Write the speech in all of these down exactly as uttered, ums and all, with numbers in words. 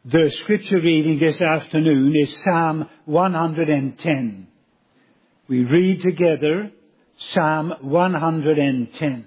The scripture reading this afternoon is Psalm one hundred ten. We read together Psalm one hundred ten.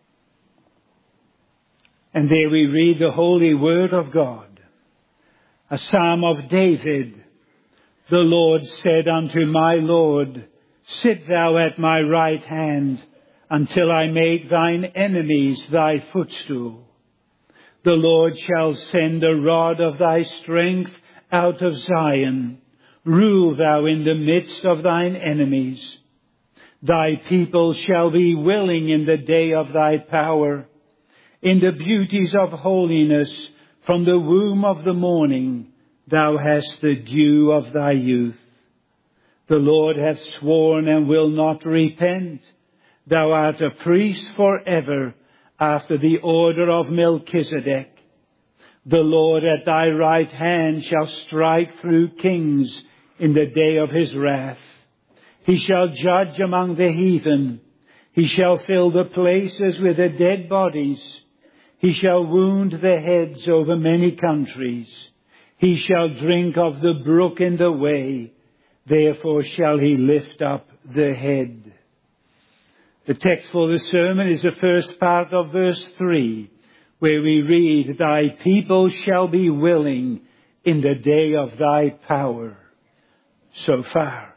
And there we read the holy word of God. A psalm of David. The Lord said unto my Lord, Sit thou at my right hand, until I make thine enemies thy footstool. The Lord shall send a rod of thy strength out of Zion. Rule thou in the midst of thine enemies. Thy people shall be willing in the day of thy power. In the beauties of holiness, from the womb of the morning, thou hast the dew of thy youth. The Lord hath sworn and will not repent. Thou art a priest forever, after the order of Melchizedek. The Lord at thy right hand shall strike through kings in the day of his wrath. He shall judge among the heathen. He shall fill the places with the dead bodies. He shall wound the heads over many countries. He shall drink of the brook in the way. Therefore shall he lift up the head. The text for the sermon is the first part of verse three, where we read, Thy people shall be willing in the day of thy power. So far.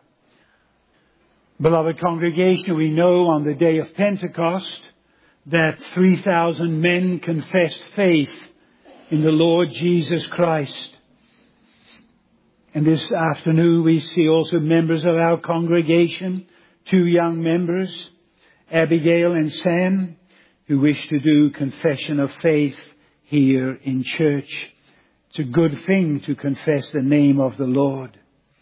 Beloved congregation, we know on the day of Pentecost that three thousand men confessed faith in the Lord Jesus Christ. And this afternoon we see also members of our congregation, two young members, Abigail and Sam, who wish to do confession of faith here in church. It's a good thing to confess the name of the Lord.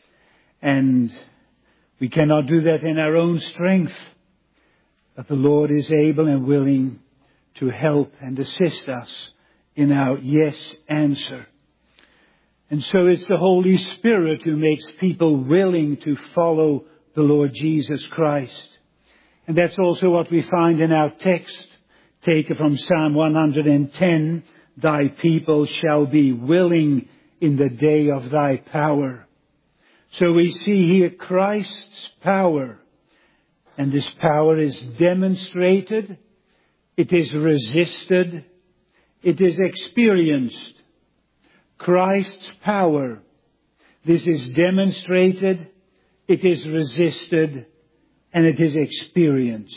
And we cannot do that in our own strength. But the Lord is able and willing to help and assist us in our yes answer. And so it's the Holy Spirit who makes people willing to follow the Lord Jesus Christ. And that's also what we find in our text, taken from Psalm one hundred ten, Thy people shall be willing in the day of thy power. So we see here Christ's power. And this power is demonstrated, it is resisted, it is experienced. Christ's power, this is demonstrated, it is resisted, and it is experienced.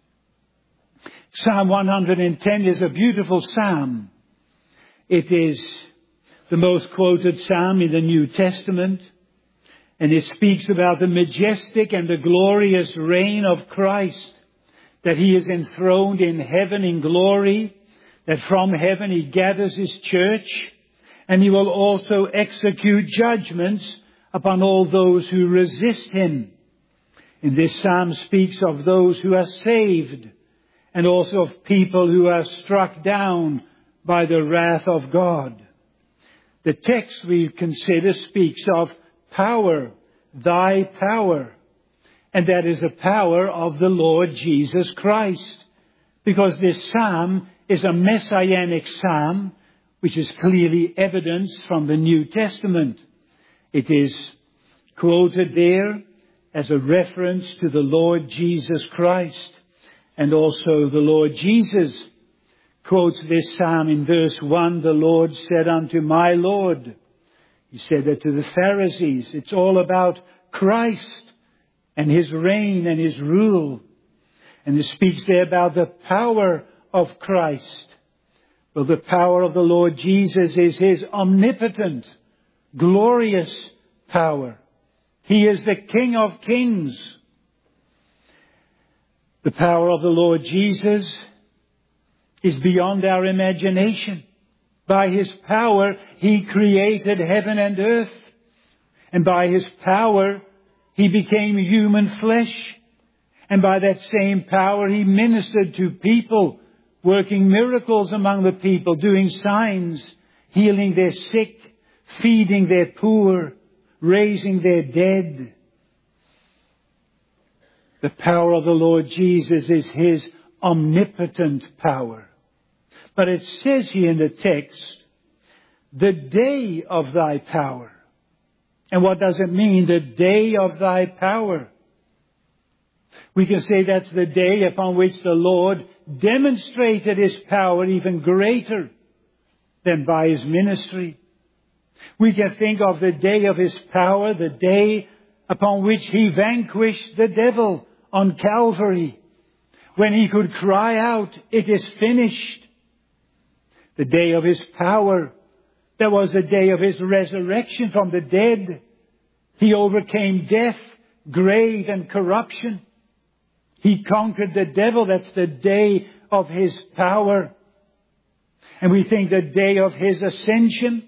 Psalm one hundred ten is a beautiful psalm. It is the most quoted psalm in the New Testament. And it speaks about the majestic and the glorious reign of Christ. That he is enthroned in heaven in glory. That from heaven he gathers his church. And he will also execute judgments upon all those who resist him. And this psalm speaks of those who are saved and also of people who are struck down by the wrath of God. The text we consider speaks of power, thy power. And that is the power of the Lord Jesus Christ. Because this psalm is a messianic psalm, which is clearly evidenced from the New Testament. It is quoted there as a reference to the Lord Jesus Christ. And also the Lord Jesus quotes this psalm in verse one, the Lord said unto my Lord. He said that to the Pharisees. It's all about Christ and his reign and his rule. And it speaks there about the power of Christ. Well, the power of the Lord Jesus is his omnipotent, glorious power. He is the King of kings. The power of the Lord Jesus is beyond our imagination. By his power, he created heaven and earth. And by his power, he became human flesh. And by that same power, he ministered to people, working miracles among the people, doing signs, healing their sick, feeding their poor, raising their dead. The power of the Lord Jesus is his omnipotent power. But it says here in the text the day of thy power. And what does it mean, the day of thy power? We can say that's the day upon which the Lord demonstrated his power even greater than by his ministry. We can think of the day of his power, the day upon which he vanquished the devil on Calvary, when he could cry out, "It is finished." The day of his power, that was the day of his resurrection from the dead. He overcame death, grave, and corruption. He conquered the devil. That's the day of his power. And we think the day of his ascension,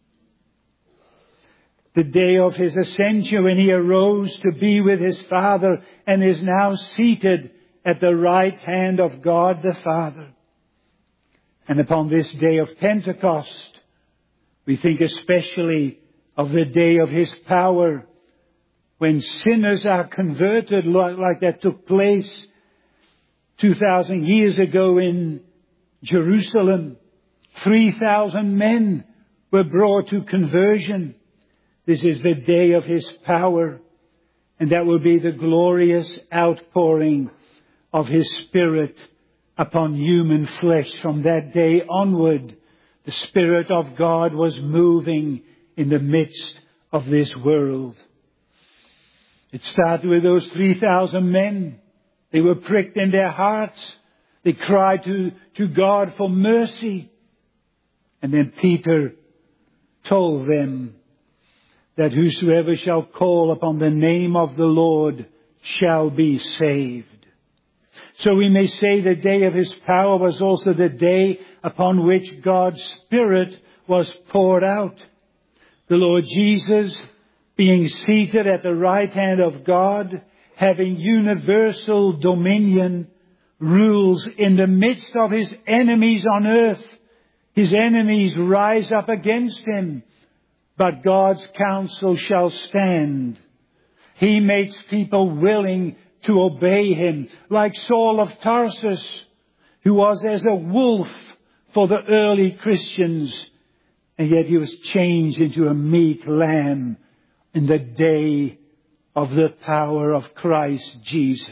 the day of his ascension when he arose to be with his Father and is now seated at the right hand of God the Father. And upon this day of Pentecost, we think especially of the day of his power, when sinners are converted, like that took place two thousand years ago in Jerusalem. three thousand men were brought to conversion. This is the day of his power, and that will be the glorious outpouring of his Spirit upon human flesh. From that day onward, the Spirit of God was moving in the midst of this world. It started with those three thousand men. They were pricked in their hearts. They cried to, to God for mercy. And then Peter told them that whosoever shall call upon the name of the Lord shall be saved. So we may say the day of his power was also the day upon which God's Spirit was poured out. The Lord Jesus, being seated at the right hand of God, having universal dominion, rules in the midst of his enemies on earth. His enemies rise up against him, but God's counsel shall stand. He makes people willing to obey him, like Saul of Tarsus, who was as a wolf for the early Christians, and yet he was changed into a meek lamb in the day of the power of Christ Jesus.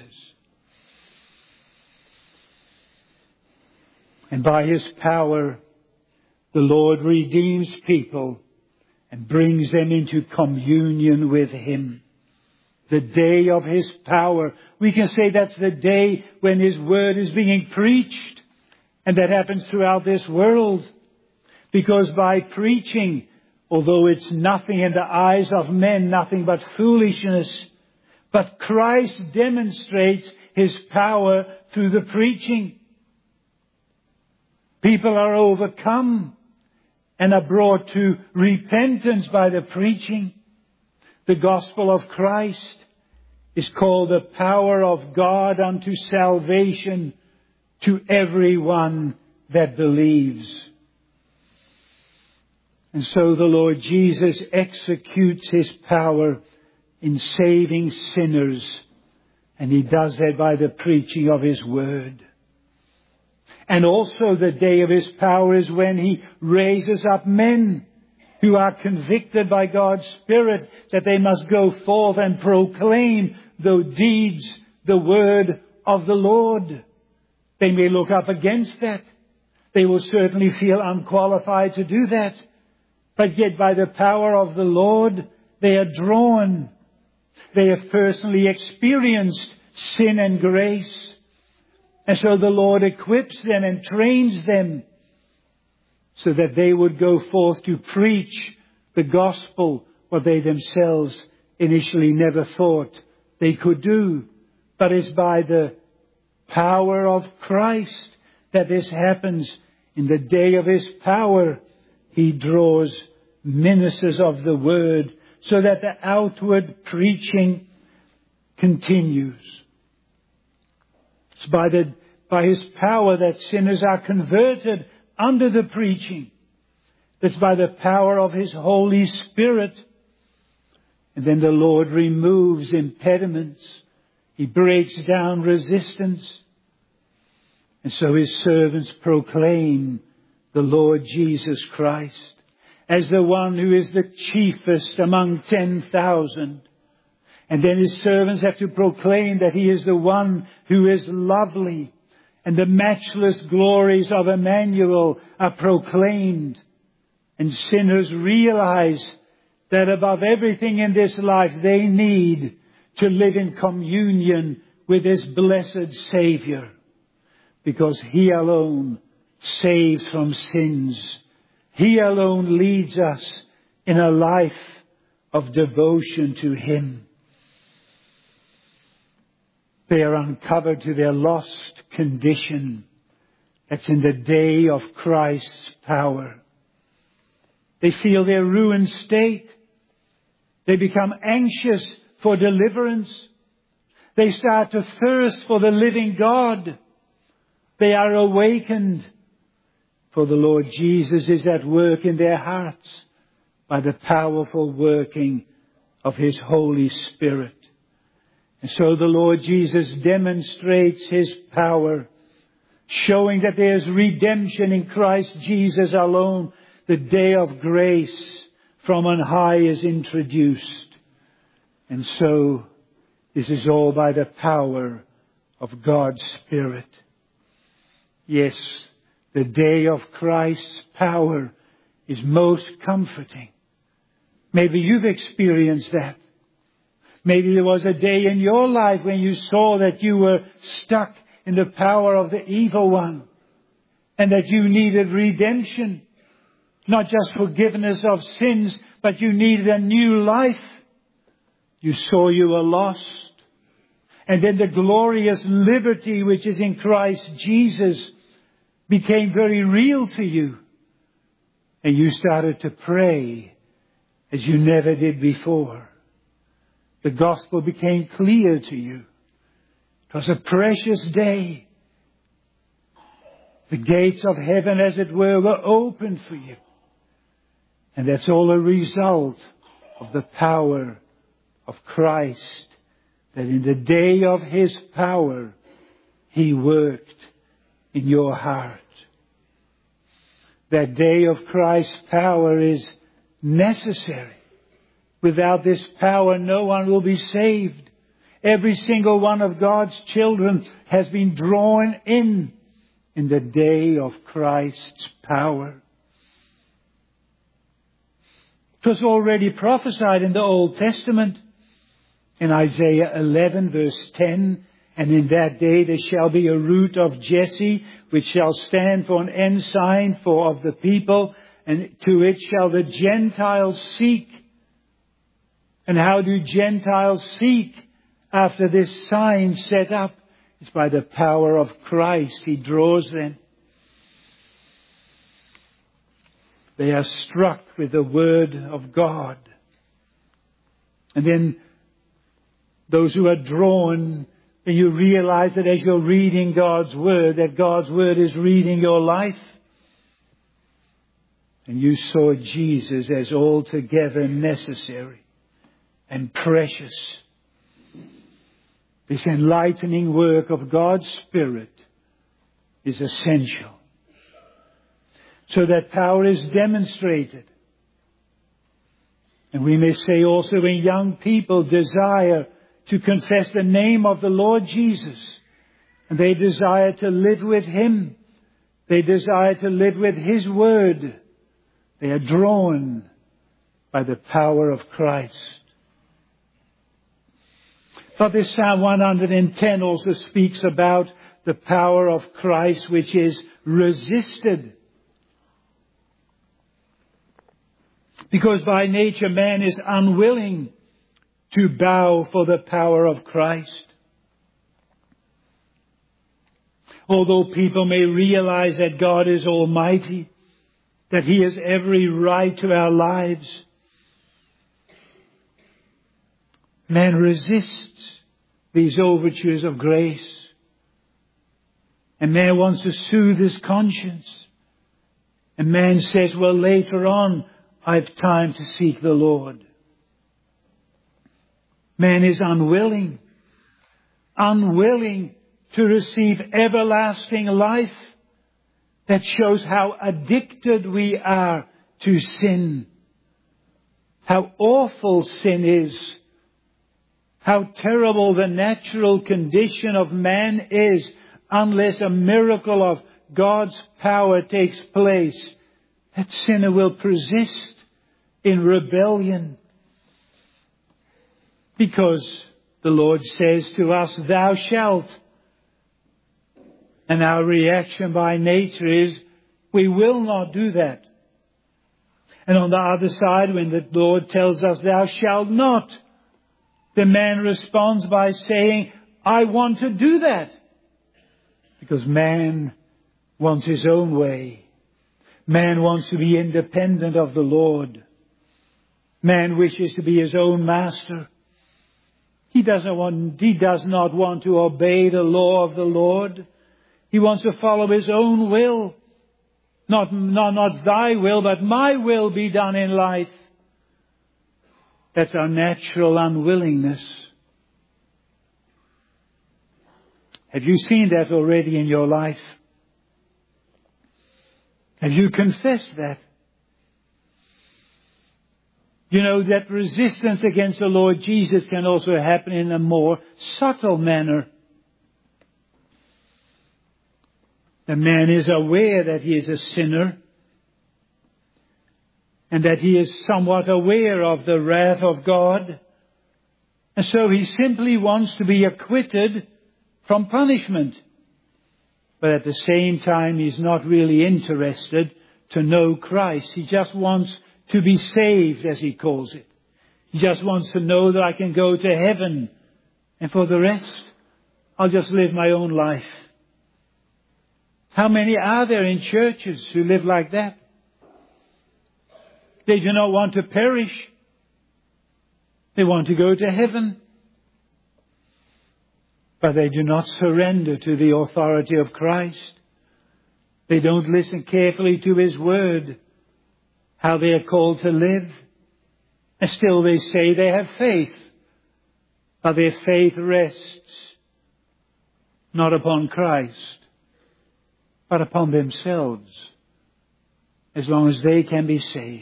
And by his power, the Lord redeems people and brings them into communion with him. The day of his power. We can say that's the day when his word is being preached. And that happens throughout this world. Because by preaching, although it's nothing in the eyes of men, nothing but foolishness, but Christ demonstrates his power through the preaching. People are overcome and are brought to repentance by the preaching. The gospel of Christ is called the power of God unto salvation to everyone that believes. And so the Lord Jesus executes his power in saving sinners, and he does that by the preaching of his word. And also the day of his power is when he raises up men who are convicted by God's Spirit that they must go forth and proclaim the deeds, the word of the Lord. They may look up against that. They will certainly feel unqualified to do that. But yet by the power of the Lord, they are drawn. They have personally experienced sin and grace. And so the Lord equips them and trains them so that they would go forth to preach the gospel, what they themselves initially never thought they could do. But it's by the power of Christ that this happens. In the day of his power, he draws ministers of the word so that the outward preaching continues. It's by the, by his power that sinners are converted under the preaching. It's by the power of his Holy Spirit. And then the Lord removes impediments. He breaks down resistance. And so his servants proclaim the Lord Jesus Christ. as the one who is the chiefest among ten thousand. And then his servants have to proclaim that he is the one who is lovely. And the matchless glories of Emmanuel are proclaimed. And sinners realize that above everything in this life they need to live in communion with this blessed Savior. Because He alone saves from sins. He alone leads us in a life of devotion to Him. They are uncovered to their lost condition. That's in the day of Christ's power. They feel their ruined state. They become anxious for deliverance. They start to thirst for the living God. They are awakened, for the Lord Jesus is at work in their hearts by the powerful working of His Holy Spirit. And so the Lord Jesus demonstrates His power, showing that there is redemption in Christ Jesus alone. The day of grace from on high is introduced. And so this is all by the power of God's Spirit. Yes, the day of Christ's power is most comforting. Maybe you've experienced that. Maybe there was a day in your life when you saw that you were stuck in the power of the evil one and that you needed redemption. Not just forgiveness of sins, but you needed a new life. You saw you were lost. And then the glorious liberty which is in Christ Jesus became very real to you. And you started to pray as you never did before. The gospel became clear to you. It was a precious day. The gates of heaven, as it were, were opened for you. And that's all a result of the power of Christ. That in the day of His power, He worked in your heart. That day of Christ's power is necessary. Without this power, no one will be saved. Every single one of God's children has been drawn in in the day of Christ's power. It was already prophesied in the Old Testament. In Isaiah eleven verse ten, and in that day there shall be a root of Jesse, which shall stand for an ensign for of the people, and to it shall the Gentiles seek. And how do Gentiles seek after this sign set up? It's by the power of Christ. He draws them. They are struck with the Word of God. And then those who are drawn, and you realize that as you're reading God's Word, that God's Word is reading your life. And you saw Jesus as altogether necessary and precious. This enlightening work of God's Spirit is essential. So that power is demonstrated. And we may say also when young people desire to confess the name of the Lord Jesus, and they desire to live with Him, they desire to live with His Word, they are drawn by the power of Christ. But this Psalm one hundred ten also speaks about the power of Christ which is resisted. Because by nature man is unwilling to bow for the power of Christ. Although people may realize that God is almighty, that He has every right to our lives, man resists these overtures of grace. And man wants to soothe his conscience. And man says, well, later on, I've time to seek the Lord. Man is unwilling, unwilling to receive everlasting life. That shows how addicted we are to sin. How awful sin is. How terrible the natural condition of man is unless a miracle of God's power takes place. That sinner will persist in rebellion. Because the Lord says to us, thou shalt. And our reaction by nature is, we will not do that. And on the other side, when the Lord tells us, thou shalt not, the man responds by saying, I want to do that. Because man wants his own way. Man wants to be independent of the Lord. Man wishes to be his own master. He doesn't want, he does not want to obey the law of the Lord. He wants to follow his own will. Not, not, not thy will, but my will be done in life. That's our natural unwillingness. Have you seen that already in your life? Have you confessed that? You know, that resistance against the Lord Jesus can also happen in a more subtle manner. The man is aware that he is a sinner and that he is somewhat aware of the wrath of God. And so he simply wants to be acquitted from punishment. But at the same time, he's not really interested to know Christ. He just wants to be saved, as he calls it. He just wants to know that I can go to heaven. And for the rest, I'll just live my own life. How many are there in churches who live like that? They do not want to perish. They want to go to heaven. But they do not surrender to the authority of Christ. They don't listen carefully to His word, how they are called to live. And still they say they have faith. But their faith rests not upon Christ, but upon themselves, as long as they can be saved.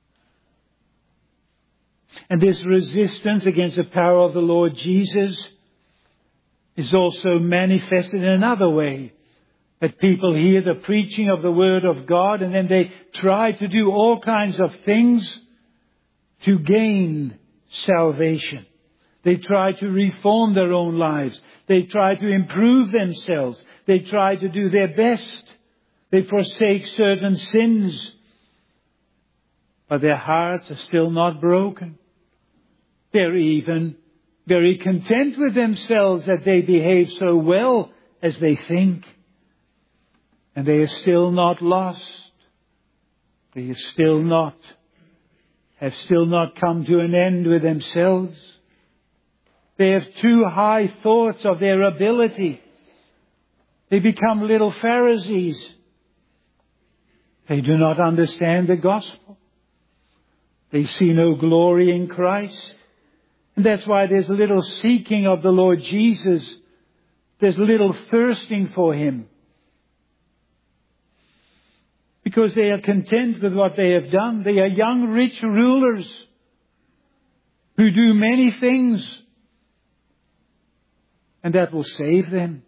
And this resistance against the power of the Lord Jesus is also manifested in another way. That people hear the preaching of the Word of God and then they try to do all kinds of things to gain salvation. They try to reform their own lives. They try to improve themselves. They try to do their best. They forsake certain sins. But their hearts are still not broken. They're even very content with themselves that they behave so well as they think. And they are still not lost. They are still not, have still not come to an end with themselves. They have too high thoughts of their ability. They become little Pharisees. They do not understand the gospel. They see no glory in Christ. And that's why there's little seeking of the Lord Jesus. There's little thirsting for Him. Because they are content with what they have done. They are young, rich rulers who do many things. And that will save them.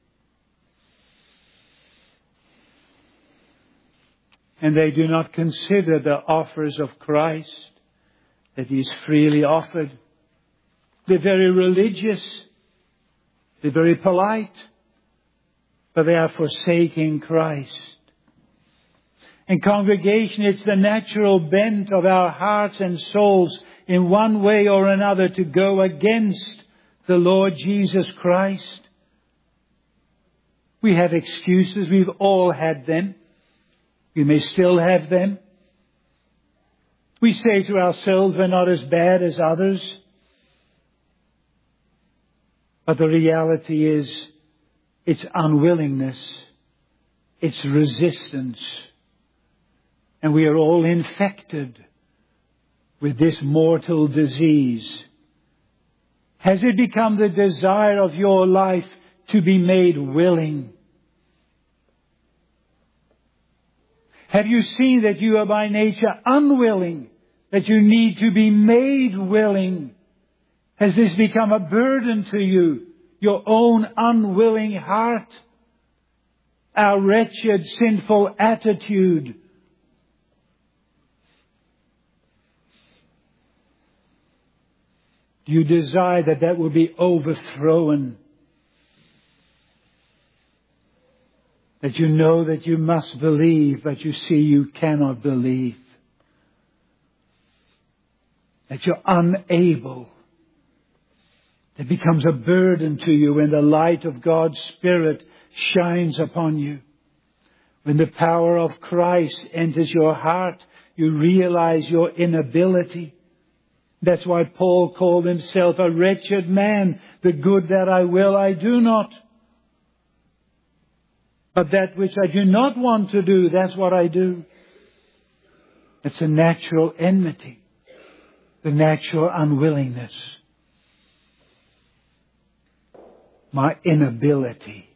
And they do not consider the offers of Christ that He is freely offered. They're very religious. They're very polite. But they are forsaking Christ. And congregation, it's the natural bent of our hearts and souls in one way or another to go against the Lord Jesus Christ. We have excuses. We've all had them. We may still have them. We say to ourselves, we're not as bad as others. But the reality is, it's unwillingness. It's resistance. And we are all infected with this mortal disease. Has it become the desire of your life to be made willing? Have you seen that you are by nature unwilling, that you need to be made willing? Has this become a burden to you, your own unwilling heart? Our wretched, sinful attitude. Do you desire that that will be overthrown? That you know that you must believe, but you see you cannot believe. That you're unable. It becomes a burden to you when the light of God's Spirit shines upon you. When the power of Christ enters your heart, you realize your inability. That's why Paul called himself a wretched man. The good that I will, I do not. But that which I do not want to do, that's what I do. It's a natural enmity. The natural unwillingness. My inability.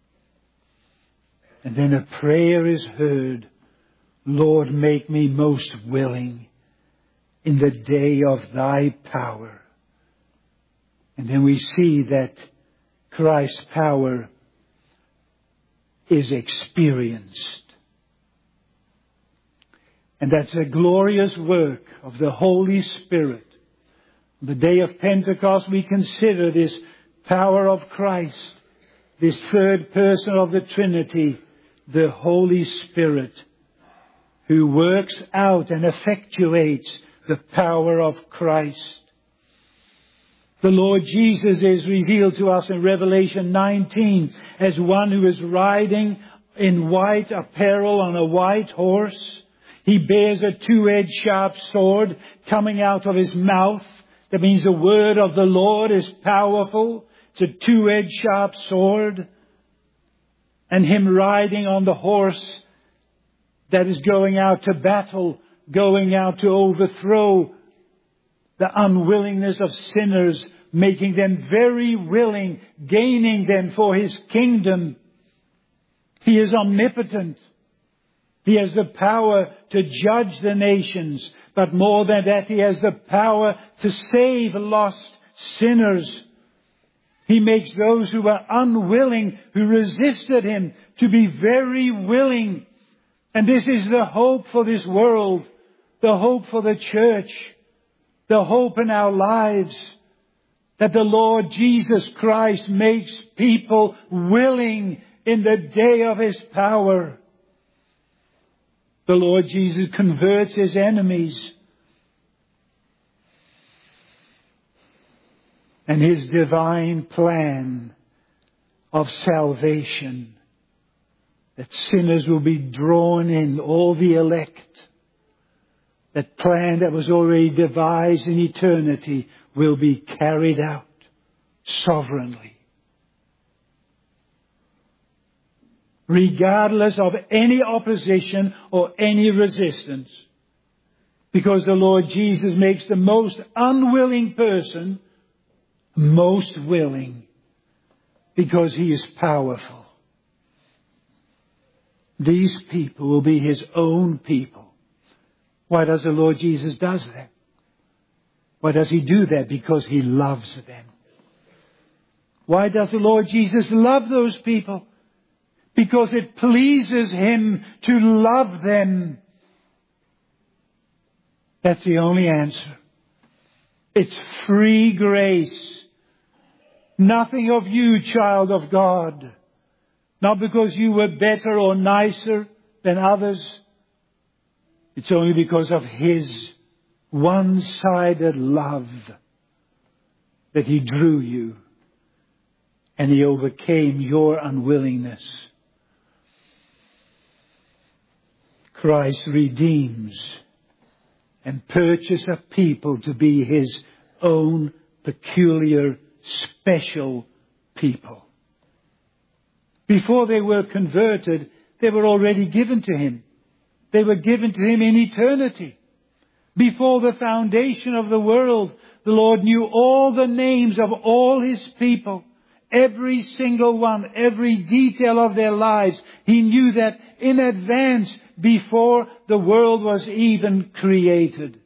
And then a prayer is heard. Lord, make me most willing in the day of thy power. And then we see that Christ's power is experienced. And that's a glorious work of the Holy Spirit. On the day of Pentecost, we consider this power of Christ, this third person of the Trinity, the Holy Spirit, who works out and effectuates the power of Christ. The Lord Jesus is revealed to us in Revelation nineteen as one who is riding in white apparel on a white horse. He bears a two-edged sharp sword coming out of his mouth. That means the word of the Lord is powerful. It's a two-edged sharp sword. And him riding on the horse that is going out to battle, going out to overthrow the unwillingness of sinners, making them very willing, gaining them for his kingdom. He is omnipotent. He has the power to judge the nations. But more than that, he has the power to save lost sinners. He makes those who are unwilling, who resisted him, to be very willing. And this is the hope for this world, the hope for the church, the hope in our lives, that the Lord Jesus Christ makes people willing in the day of his power. The Lord Jesus converts his enemies. And his divine plan of salvation, that sinners will be drawn in, all the elect. That plan that was already devised in eternity will be carried out sovereignly. Regardless of any opposition or any resistance. Because the Lord Jesus makes the most unwilling person most willing. Because he is powerful. These people will be his own people. Why does the Lord Jesus do that? Why does he do that? Because he loves them. Why does the Lord Jesus love those people? Because it pleases him to love them. That's the only answer. It's free grace. Nothing of you, child of God. Not because you were better or nicer than others. It's only because of his one-sided love that he drew you. And he overcame your unwillingness. Christ redeems and purchases a people to be his own peculiar, special people. Before they were converted, they were already given to him. They were given to him in eternity. Before the foundation of the world, the Lord knew all the names of all his people. Every single one, every detail of their lives. He knew that in advance before the world was even created.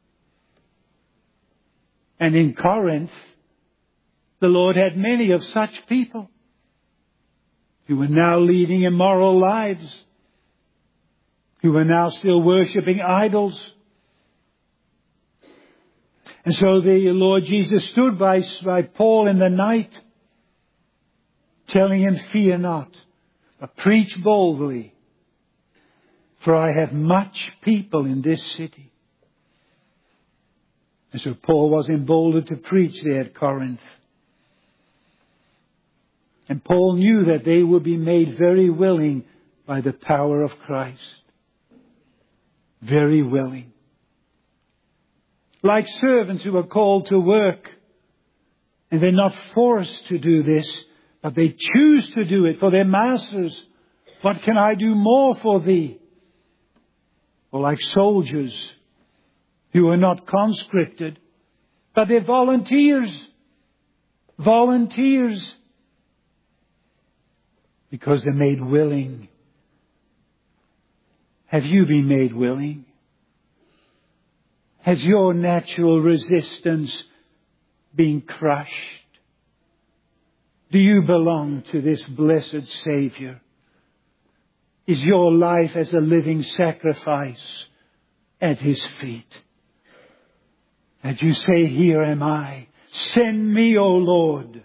And in Corinth, the Lord had many of such people who were now leading immoral lives, who were now still worshipping idols. And so the Lord Jesus stood by, by Paul in the night, telling him, fear not, but preach boldly, for I have much people in this city. And so Paul was emboldened to preach there at Corinth. And Paul knew that they would be made very willing by the power of Christ. Very willing. Like servants who are called to work, and they're not forced to do this, but they choose to do it for their masters. What can I do more for thee? Or like soldiers who are not conscripted, but they're volunteers. Volunteers. Because they're made willing. Have you been made willing? Has your natural resistance been crushed? Do you belong to this blessed Savior? Is your life as a living sacrifice at His feet? And you say, here am I. Send me, O Lord.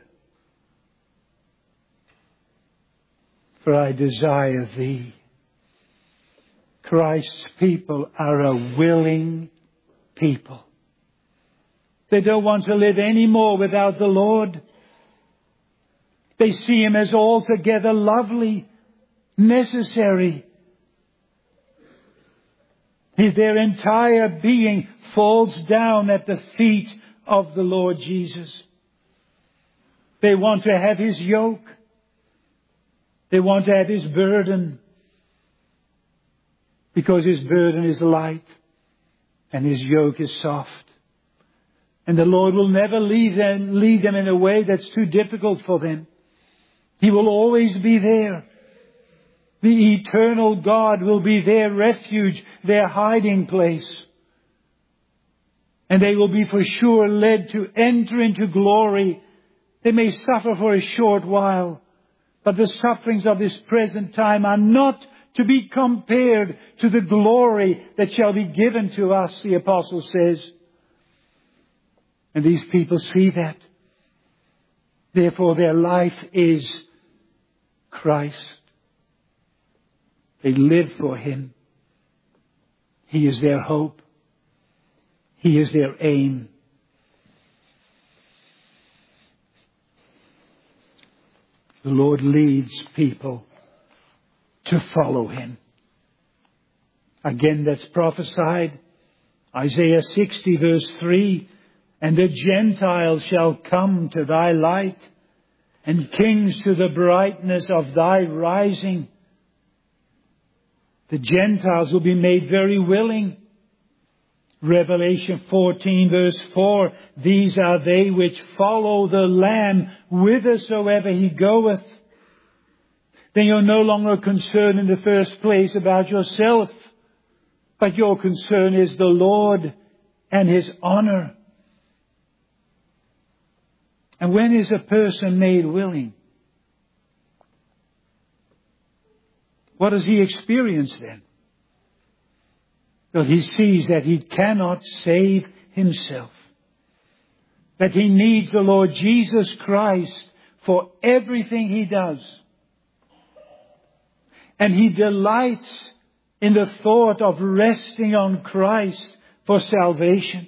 For I desire Thee. Christ's people are a willing people. They don't want to live any more without the Lord. They see Him as altogether lovely, necessary. Their entire being falls down at the feet of the Lord Jesus. They want to have His yoke. They want to have His burden. Because His burden is light and His yoke is soft. And the Lord will never lead them, lead them in a way that's too difficult for them. He will always be there. The eternal God will be their refuge, their hiding place. And they will be for sure led to enter into glory. They may suffer for a short while, but the sufferings of this present time are not to be compared to the glory that shall be given to us, the apostle says. And these people see that. Therefore their life is Christ. They live for Him. He is their hope. He is their aim. The Lord leads people to follow Him. Again, that's prophesied. Isaiah sixty verse three. And the Gentiles shall come to thy light, and kings to the brightness of thy rising. The Gentiles will be made very willing. Revelation fourteen verse four. These are they which follow the Lamb whithersoever He goeth. Then you're no longer concerned in the first place about yourself, but your concern is the Lord and His honor. And when is a person made willing? What does he experience then? Well, he sees that he cannot save himself. That he needs the Lord Jesus Christ for everything he does. And he delights in the thought of resting on Christ for salvation.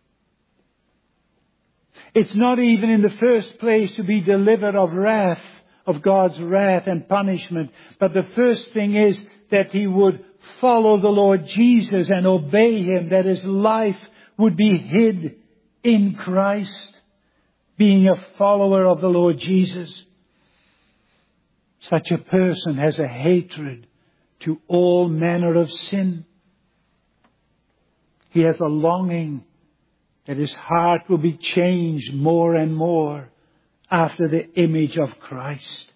It's not even in the first place to be delivered of wrath, of God's wrath and punishment. But the first thing is that he would follow the Lord Jesus and obey Him, that his life would be hid in Christ, being a follower of the Lord Jesus. Such a person has a hatred to all manner of sin. He has a longing that his heart will be changed more and more after the image of Christ.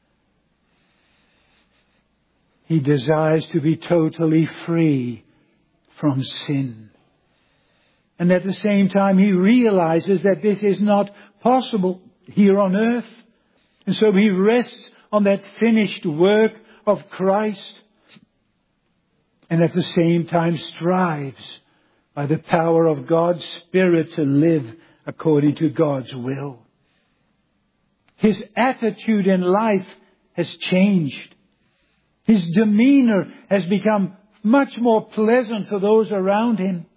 He desires to be totally free from sin. And at the same time, he realizes that this is not possible here on earth. And so he rests on that finished work of Christ. And at the same time strives by the power of God's Spirit to live according to God's will. His attitude in life has changed. His demeanor has become much more pleasant for those around him.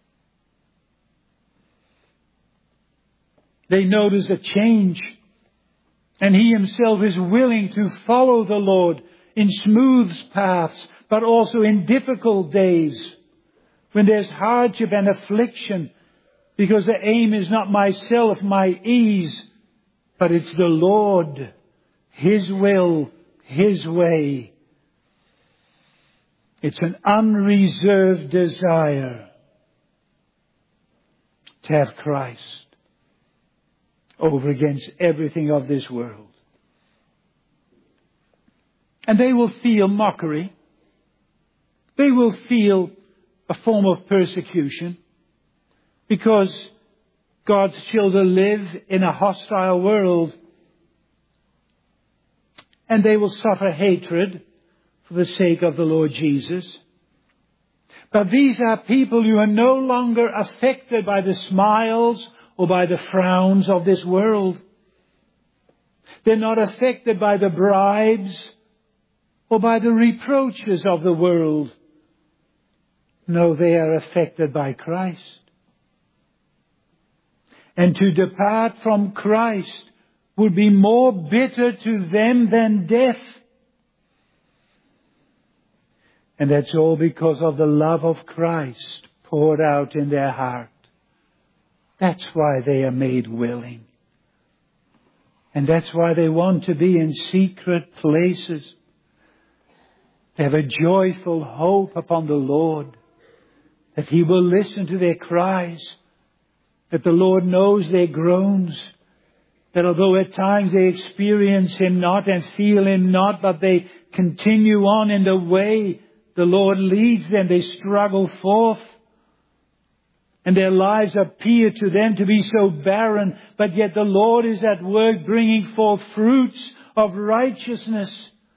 They notice a change, and he himself is willing to follow the Lord in smooth paths, but also in difficult days, when there's hardship and affliction, because the aim is not myself, my ease, but it's the Lord, His will, His way. It's an unreserved desire to have Christ over against everything of this world. And they will feel mockery. They will feel a form of persecution because God's children live in a hostile world, and they will suffer hatred for the sake of the Lord Jesus. But these are people who are no longer affected by the smiles or by the frowns of this world. They're not affected by the bribes or by the reproaches of the world. No, they are affected by Christ. And to depart from Christ would be more bitter to them than death. And that's all because of the love of Christ poured out in their heart. That's why they are made willing. And that's why they want to be in secret places. They have a joyful hope upon the Lord, that He will listen to their cries, that the Lord knows their groans, that although at times they experience Him not and feel Him not, but they continue on in the way the Lord leads them, they struggle forth. And their lives appear to them to be so barren, but yet the Lord is at work bringing forth fruits of righteousness.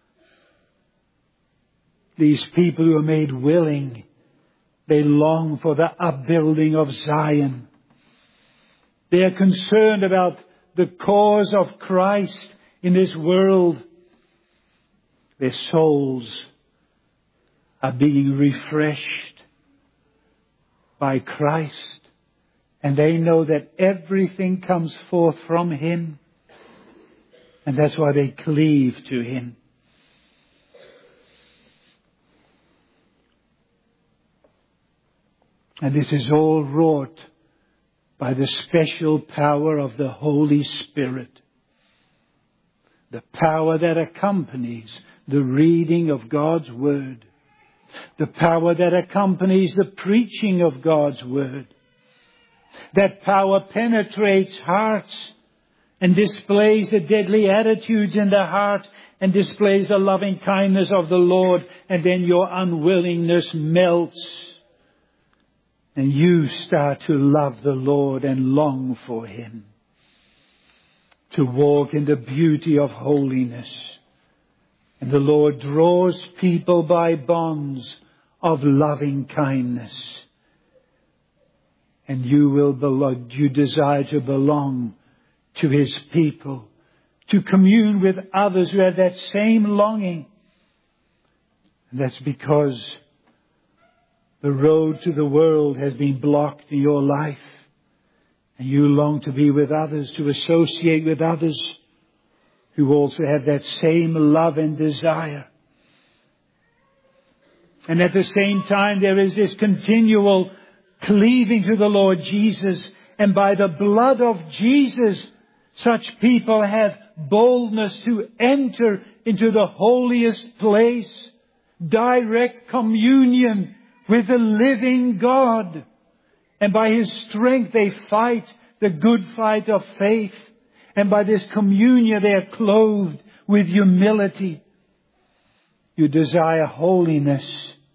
These people who are made willing, they long for the upbuilding of Zion. They are concerned about the cause of Christ in this world. Their souls are being refreshed by Christ, and they know that everything comes forth from Him, and that's why they cleave to Him. And this is all wrought by the special power of the Holy Spirit, the power that accompanies the reading of God's Word, the power that accompanies the preaching of God's Word. That power penetrates hearts and displays the deadly attitudes in the heart and displays the loving kindness of the Lord, and then your unwillingness melts and you start to love the Lord and long for Him, to walk in the beauty of holiness. And the Lord draws people by bonds of loving kindness. And you will belong, you desire to belong to His people, to commune with others who have that same longing. And that's because the road to the world has been blocked in your life. And you long to be with others, to associate with others who also have that same love and desire. And at the same time, there is this continual cleaving to the Lord Jesus. And by the blood of Jesus, such people have boldness to enter into the holiest place, direct communion with the living God. And by His strength, they fight the good fight of faith. And by this communion they are clothed with humility. You desire holiness.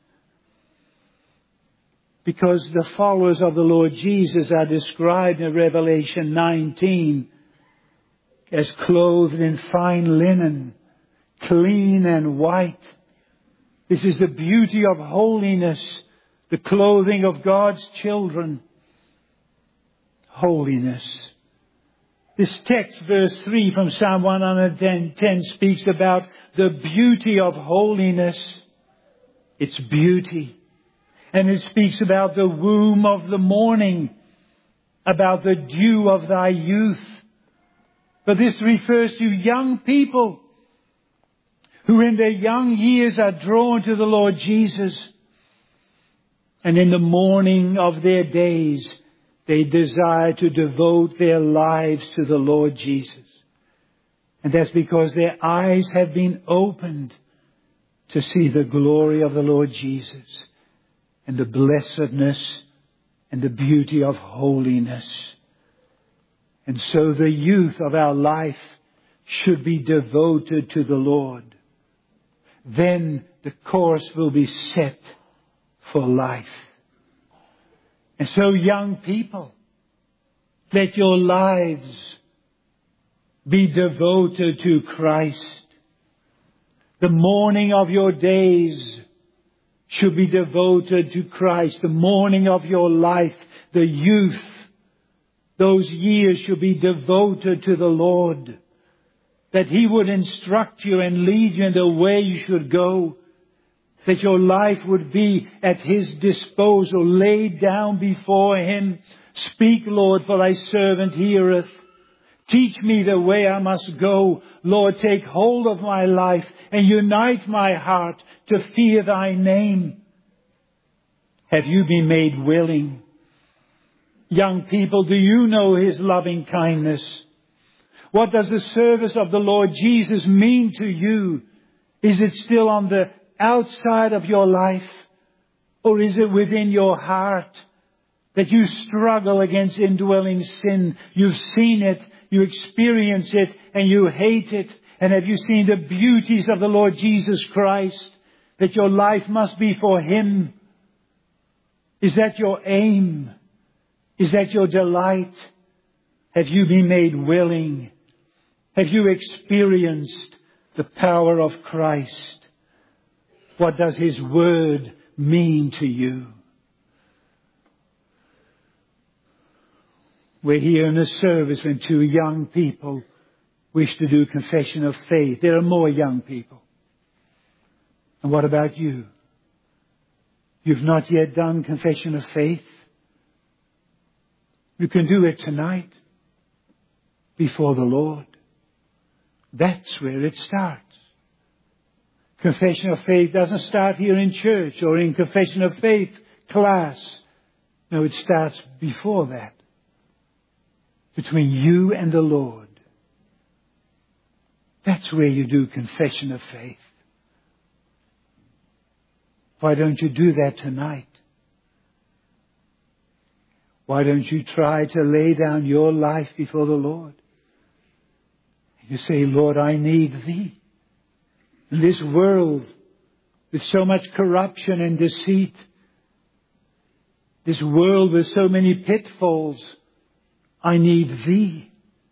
Because the followers of the Lord Jesus are described in Revelation nineteen as clothed in fine linen, clean and white. This is the beauty of holiness, the clothing of God's children. Holiness. This text, verse three from Psalm one ten, speaks about the beauty of holiness. It's beauty. And it speaks about the womb of the morning, about the dew of thy youth. But this refers to young people who in their young years are drawn to the Lord Jesus. And in the morning of their days, they desire to devote their lives to the Lord Jesus. And that's because their eyes have been opened to see the glory of the Lord Jesus and the blessedness and the beauty of holiness. And so the youth of our life should be devoted to the Lord. Then the course will be set for life. And so, young people, let your lives be devoted to Christ. The morning of your days should be devoted to Christ. The morning of your life, the youth, those years should be devoted to the Lord. That He would instruct you and lead you in the way you should go. That your life would be at His disposal, laid down before Him. Speak, Lord, for thy servant heareth. Teach me the way I must go. Lord, take hold of my life and unite my heart to fear thy name. Have you been made willing? Young people, do you know His loving kindness? What does the service of the Lord Jesus mean to you? Is it still on the outside of your life? Or is it within your heart that you struggle against indwelling sin? You've seen it, you experience it, and you hate it. And have you seen the beauties of the Lord Jesus Christ? That your life must be for Him. Is that your aim? Is that your delight? Have you been made willing? Have you experienced the power of Christ? What does His Word mean to you? We're here in a service when two young people wish to do confession of faith. There are more young people. And what about you? You've not yet done confession of faith? You can do it tonight before the Lord. That's where it starts. Confession of faith doesn't start here in church or in confession of faith class. No, it starts before that. Between you and the Lord. That's where you do confession of faith. Why don't you do that tonight? Why don't you try to lay down your life before the Lord? You say, Lord, I need Thee. In this world, with so much corruption and deceit, this world with so many pitfalls, I need Thee.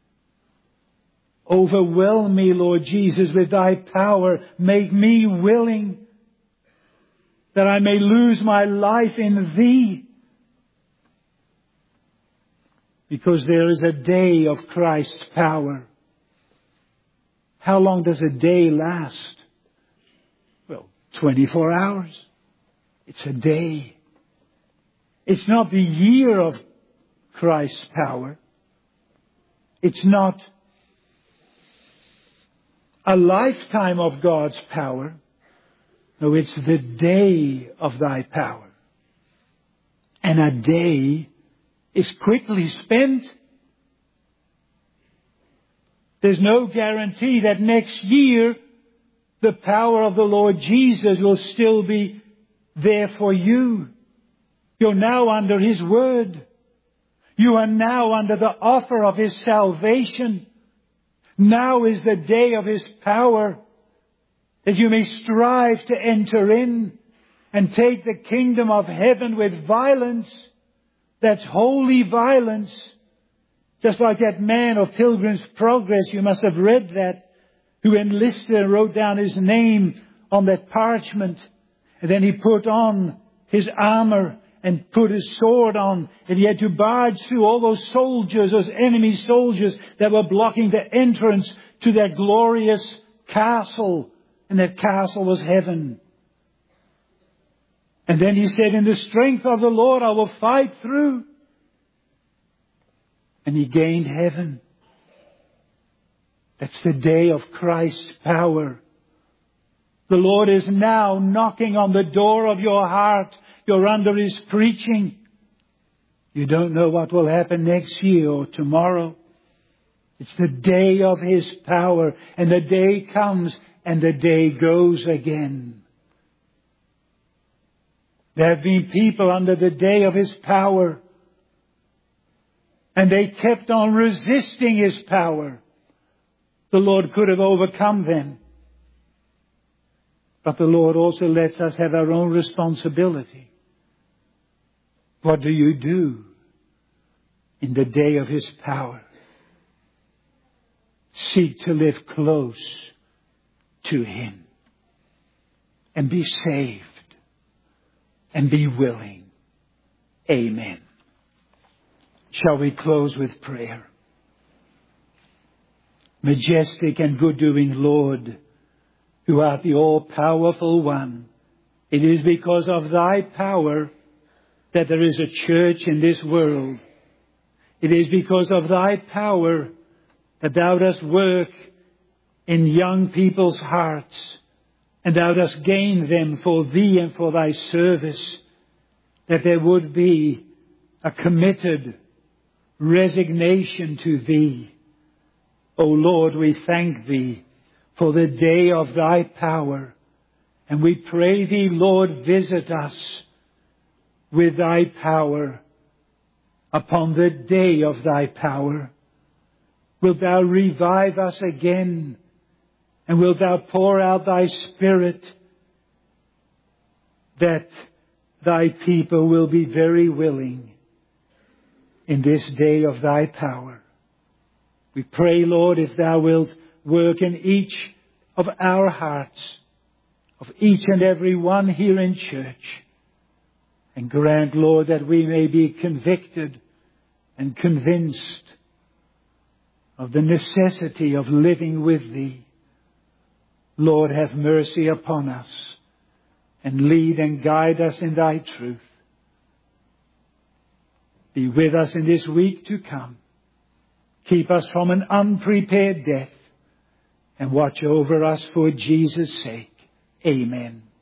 Overwhelm me, Lord Jesus, with Thy power. Make me willing that I may lose my life in Thee. Because there is a day of Christ's power. How long does a day last? Well, twenty-four hours. It's a day. It's not the year of Christ's power. It's not a lifetime of God's power. No, it's the day of Thy power. And a day is quickly spent. There's no guarantee that next year the power of the Lord Jesus will still be there for you. You're now under His Word. You are now under the offer of His salvation. Now is the day of His power, that you may strive to enter in and take the kingdom of heaven with violence. That's holy violence. Just like that man of Pilgrim's Progress, you must have read that, who enlisted and wrote down his name on that parchment. And then he put on his armor and put his sword on. And he had to barge through all those soldiers, those enemy soldiers that were blocking the entrance to that glorious castle. And that castle was heaven. And then he said, in the strength of the Lord, I will fight through. And he gained heaven. That's the day of Christ's power. The Lord is now knocking on the door of your heart. You're under His preaching. You don't know what will happen next year or tomorrow. It's the day of His power. And the day comes and the day goes again. There have been people under the day of His power, and they kept on resisting His power. The Lord could have overcome them. But the Lord also lets us have our own responsibility. What do you do in the day of His power? Seek to live close to Him and be saved and be willing. Amen. Shall we close with prayer? Majestic and good-doing Lord, who art the all-powerful One, it is because of Thy power that there is a church in this world. It is because of Thy power that Thou dost work in young people's hearts, and Thou dost gain them for Thee and for Thy service, that there would be a committed resignation to Thee. O Lord, we thank Thee for the day of Thy power. And we pray Thee, Lord, visit us with Thy power upon the day of Thy power. Wilt Thou revive us again? And wilt Thou pour out Thy Spirit, that Thy people will be very willing in this day of Thy power. We pray, Lord, if Thou wilt work in each of our hearts, of each and every one here in church, and grant, Lord, that we may be convicted and convinced of the necessity of living with Thee. Lord, have mercy upon us and lead and guide us in Thy truth. Be with us in this week to come. Keep us from an unprepared death and watch over us for Jesus' sake. Amen.